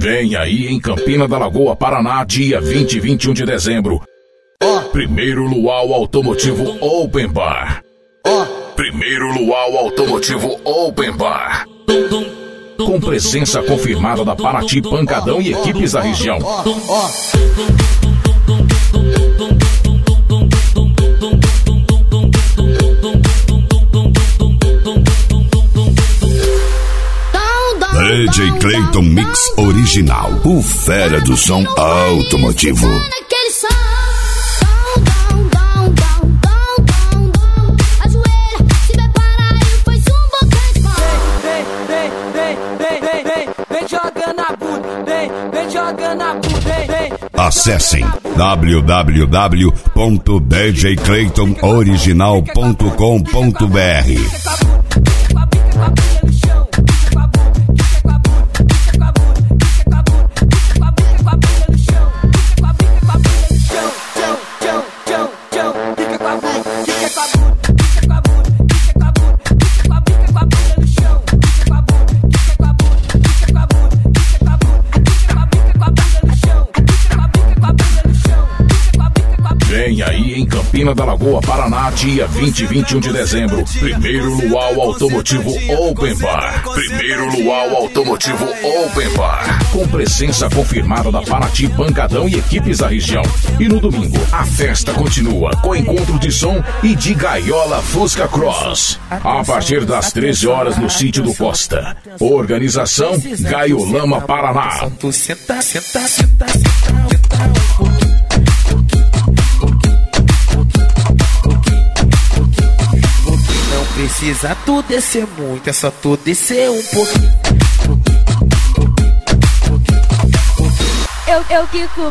Vem aí em Campina da Lagoa, Paraná, dia 20 e 21 de dezembro. Primeiro Luau Automotivo Open Bar. Primeiro Luau Automotivo Open Bar. Com presença confirmada da Paraty, Pancadão e equipes da região. DJ Clayton Mix Original, o fera do som automotivo. Acessem www.djclaytonoriginal.com.br. Vem aí em Campina da Lagoa, Paraná, dia 20 e 21 de dezembro. Primeiro Luau Automotivo Open Bar. Primeiro Luau Automotivo Open Bar. Com presença confirmada da Paraty, Pancadão e equipes da região. E no domingo, a festa continua com encontro de som e de gaiola Fusca Cross. A partir das 13 horas no sítio do Costa. Organização Gaiolama Paraná. Precisa tu descer muito, é só tu descer um pouquinho. Eu quico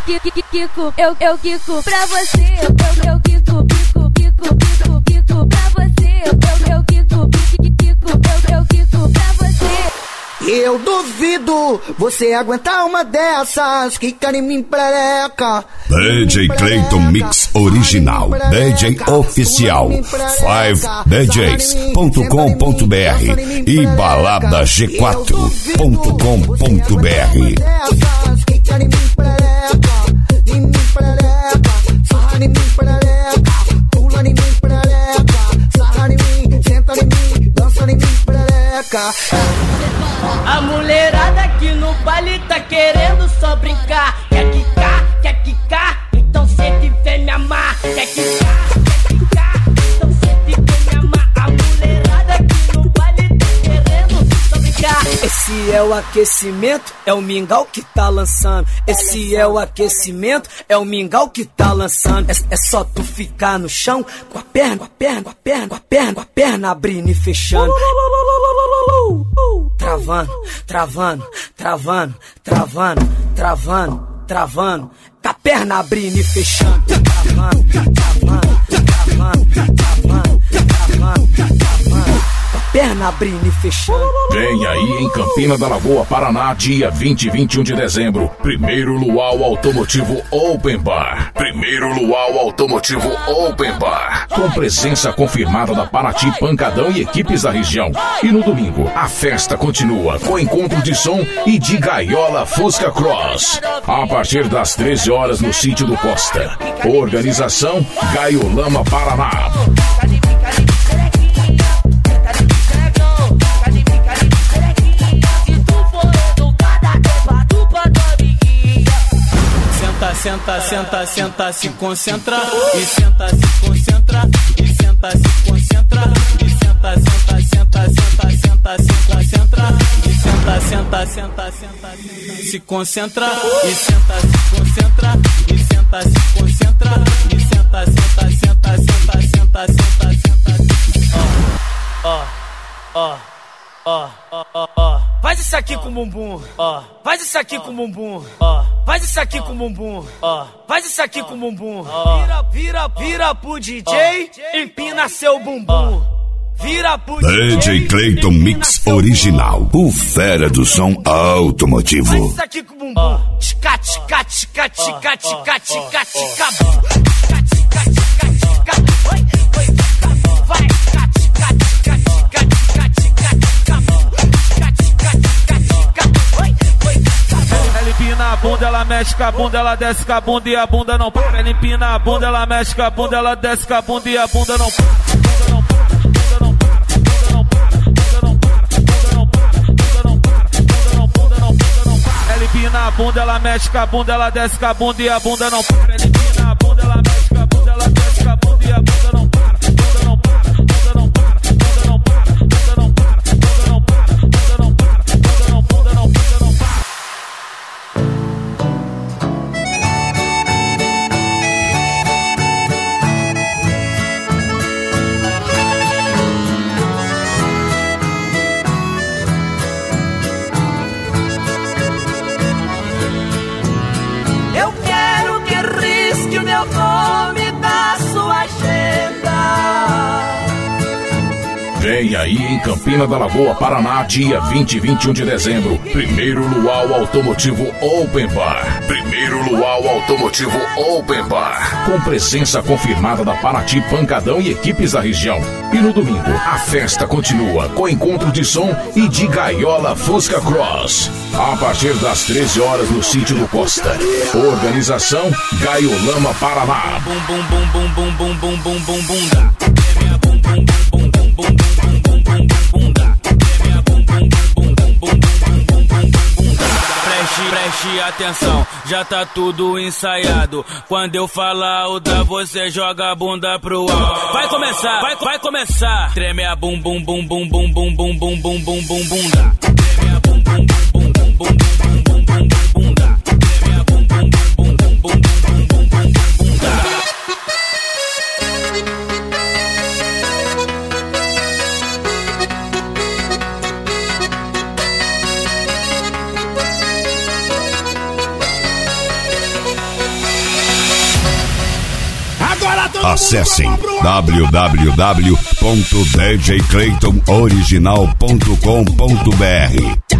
pra você. Eu quico pra você. Eu quico pra você. Eu duvido você aguentar uma dessas. Quica em mim, prereca. DJ Clayton Mix Original, DJ Oficial, 5DJs.com.br e baladag4.com.br. Quica em mim, prereca. Em mim, prereca. Sarra em mim, prereca. Pula em mim, prereca. Sarra em mim, senta em mim, dança em mim, prereca. A mulherada aqui no baile tá querendo só brincar. Quer quicar, então sempre vem me amar. Quer quicar, então sempre vem me amar. A mulherada aqui no baile tá querendo só brincar. Esse é o aquecimento, é o mingau que tá lançando. Esse é o aquecimento, é o mingau que tá lançando. É só tu ficar no chão com a perna abrindo e fechando. Travando, com a perna abrindo e fechando. Travando, com a perna abrindo e fechando. Vem aí em Campina da Lagoa, Paraná, dia 20 e 21 de dezembro. Primeiro Luau Automotivo Open Bar. Primeiro Luau Automotivo Open Bar. Com presença confirmada da Paraty, Pancadão e equipes da região. E no domingo, a festa continua com encontro de som e de gaiola Fusca Cross. A partir das 13 horas no sítio do Costa. Organização Gaiolama Paraná. Senta, se concentra. E senta, se concentra. E senta, se concentra. E senta, se concentra. E senta, se concentra. E senta, se concentra. E senta, se concentra. E senta. Faz isso aqui com o bumbum. Faz isso aqui com o bumbum. Faz isso aqui com o bumbum. Faz isso aqui com o bumbum. Vira pro DJ, empina seu bumbum. Vira pro DJ Clayton Mix Original, o fera do som automotivo. Faz isso aqui com o bumbum. Tica. Vai. bunda, ela mexe com a bunda, ela desce com a bunda e a bunda não para. Ela empina a bunda, ela mexe com a bunda, ela desce com a bunda e a bunda não para. Ela empina a bunda, ela mexe com a bunda, ela desce com a bunda e a bunda não para. Ela empina a bunda, ela mexe com a bunda, ela desce com a bunda e a bunda não para. Vem aí em Campina da Lagoa, Paraná, dia 20 e 21 de dezembro. Primeiro Luau Automotivo Open Bar. Primeiro Luau Automotivo Open Bar. Com presença confirmada da Paraty, Pancadão e equipes da região. E no domingo, a festa continua com encontro de som e de gaiola Fusca Cross. A partir das 13 horas no sítio do Costa. Organização Gaiolama Paraná. Bum bum bum bum bum bum bum bum bum bunda. Bum bum bum bum bum bum. Preste atenção, já tá tudo ensaiado. Quando eu falar o da, você joga a bunda pro alto. Vai começar, vai começar. Treme a bum bum bum bum bum bum bum bum bum bum bum bunda. Treme a bum bum bum bum bum bum bum bum bum bunda. Treme a bum bum bum bum bum bum bum bum bunda. Acessem www.djclaytonoriginal.com.br